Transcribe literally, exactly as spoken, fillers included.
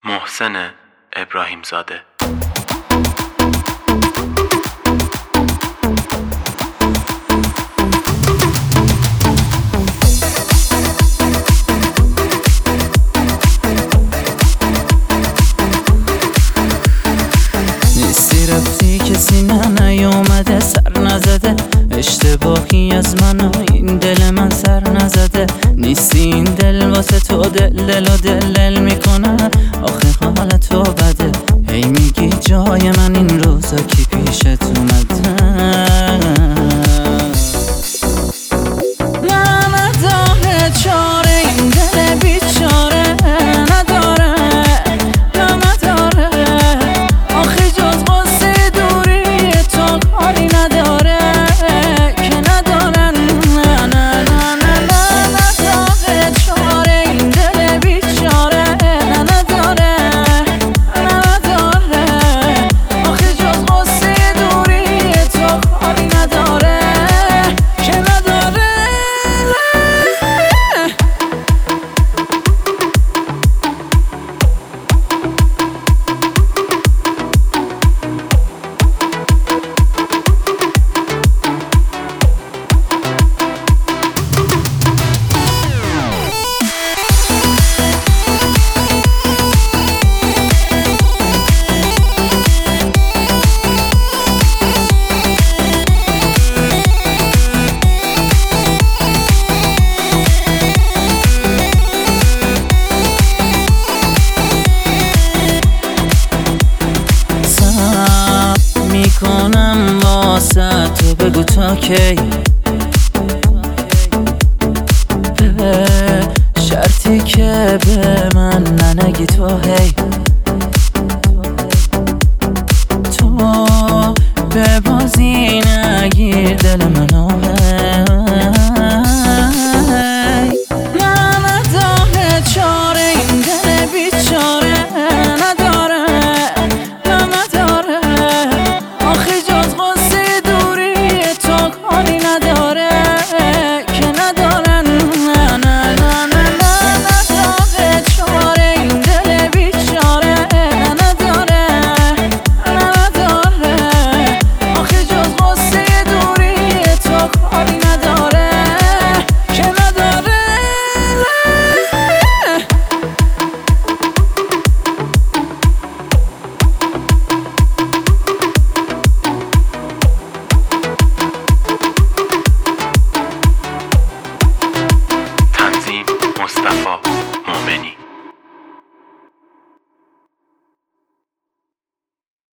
محسن ابراهیمزاده. نیستی رفتی کسی نه نیومده سر نزده، اشتباهی از من و این دل من سر نزده. نیستی این دل واسه تو دل دل و دل دل میکنه، آخه حال تو بده. هی میگی جای من این روزا کی پیشت اومده. نه نداره چاره این دل بیچاره، نداره نه نداره، آخه جز قصه دوری تو کاری نداره که نداره. نه نه نه نه نه نداره چاره این دل بیچاره، نه نداره نه نداره، آخه جز قصه دوری تو کاری نداره که نداره. میکنم واسه تو بگو تا کی، به شرطی که به من ننگی تو. هی تو به بازی نگیر دل